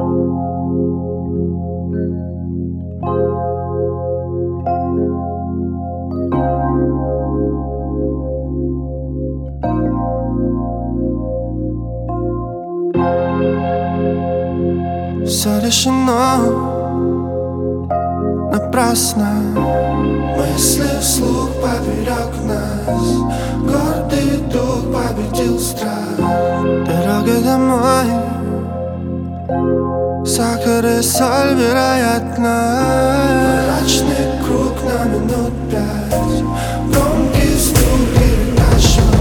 Все решено напрасно. Мысли вслух поперек нас. Гордый дух победил страх. Дорога домой, сахар и соль, вероятно. Мрачный круг на минут 5. Громкий стук передачу.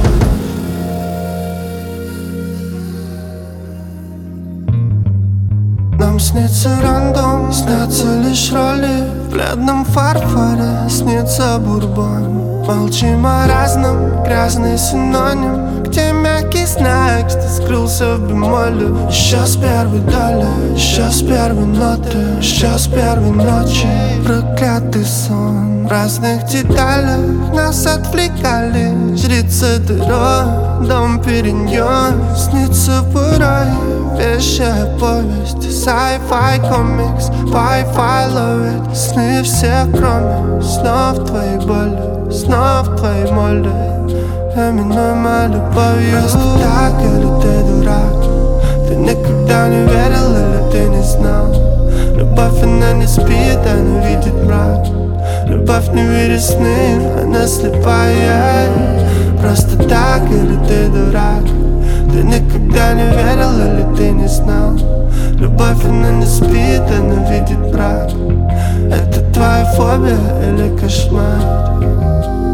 Нам снится рандом, снятся лишь роли. В бледном фарфоре снится бурбон. Молчим о разном, грязный синоним. Где мягкий знак, что скрылся в бемоле. Еще с первой доли, еще с первой ноты, еще с первой ночи. Проклятый сон, в разных деталях нас отвлекали. Жрица дыра, дом переньон. Снится порой вещая повесть. Sci-fi комикс, Wi-Fi ловит сны всех, кроме снов твоей боли, снов твоей моли. Именуемая любовью. Просто так или ты дурак? Ты никогда не верил или ты не знал? Любовь, она не спит, она видит мрак. Любовь не видит сны, она слепая. Просто так или ты дурак? Ты никогда не верил или ты не знал? Любовь, она не спит, она видит мрак. Это твоя фобия или кошмар?